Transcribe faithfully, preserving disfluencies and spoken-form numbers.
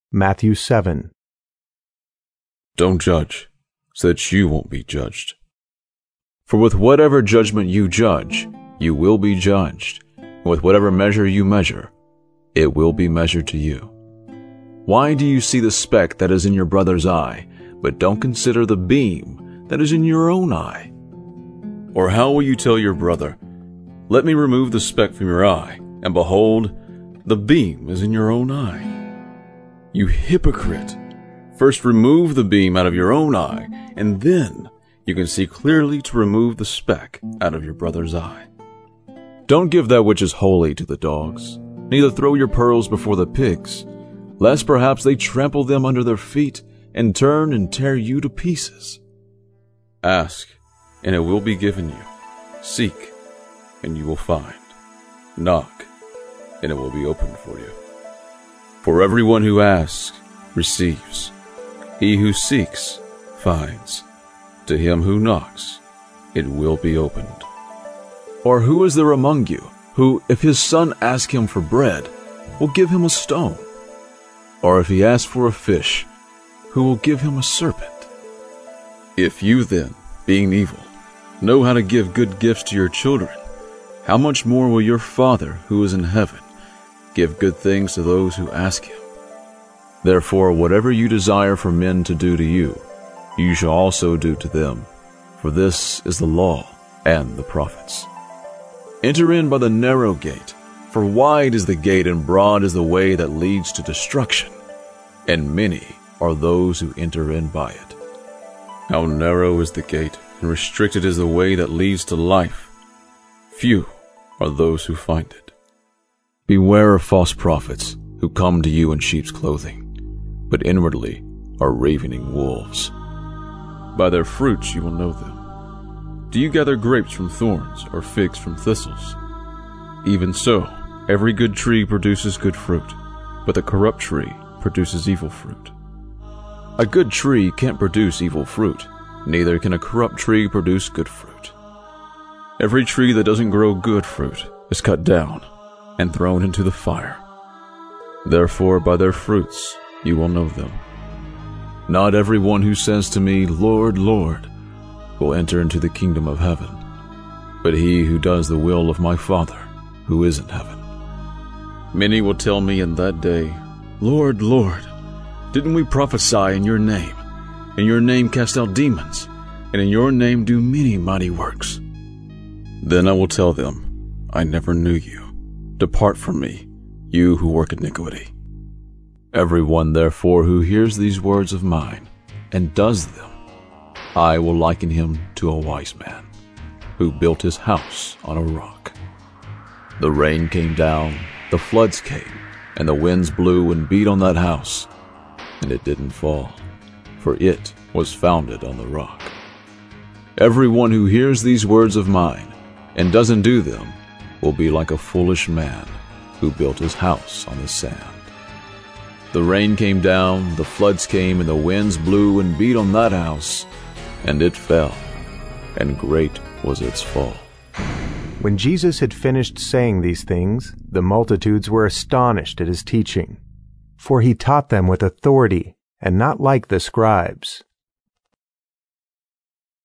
Matthew seven. Don't judge, so that you won't be judged. For with whatever judgment you judge, you will be judged. And with whatever measure you measure, it will be measured to you. Why do you see the speck that is in your brother's eye, but don't consider the beam that is in your own eye? Or how will you tell your brother, "Let me remove the speck from your eye," and behold, the beam is in your own eye? You hypocrite! First remove the beam out of your own eye, and then you can see clearly to remove the speck out of your brother's eye. Don't give that which is holy to the dogs, neither throw your pearls before the pigs, lest perhaps they trample them under their feet and turn and tear you to pieces. Ask, and it will be given you. Seek, and you will find. Knock, and it will be opened for you. For everyone who asks receives. He who seeks finds. To him who knocks, it will be opened. Or who is there among you who, if his son asks him for bread, will give him a stone? Or if he asks for a fish, who will give him a serpent? If you then, being evil, know how to give good gifts to your children, how much more will your Father who is in heaven give good things to those who ask him? Therefore, whatever you desire for men to do to you, you shall also do to them, for this is the law and the prophets. Enter in by the narrow gate, for wide is the gate and broad is the way that leads to destruction, and many are those who enter in by it. How narrow is the gate, and restricted is the way that leads to life. Few are those who find it. Beware of false prophets who come to you in sheep's clothing, but inwardly are ravening wolves. By their fruits you will know them. Do you gather grapes from thorns or figs from thistles? Even so, every good tree produces good fruit, but the corrupt tree produces evil fruit. A good tree can't produce evil fruit, neither can a corrupt tree produce good fruit. Every tree that doesn't grow good fruit is cut down and thrown into the fire. Therefore, by their fruits you will know them. Not everyone who says to me, "Lord, Lord," will enter into the kingdom of heaven, but he who does the will of my Father who is in heaven. Many will tell me in that day, "Lord, Lord, didn't we prophesy in your name, in your name cast out demons, and in your name do many mighty works?" Then I will tell them, "I never knew you. Depart from me, you who work iniquity." Everyone, therefore, who hears these words of mine and does them, I will liken him to a wise man who built his house on a rock. The rain came down, the floods came, and the winds blew and beat on that house, and it didn't fall, for it was founded on the rock. Everyone who hears these words of mine and doesn't do them will be like a foolish man who built his house on the sand. The rain came down, the floods came, and the winds blew and beat on that house, and it fell, and great was its fall. When Jesus had finished saying these things, the multitudes were astonished at his teaching, for he taught them with authority, and not like the scribes,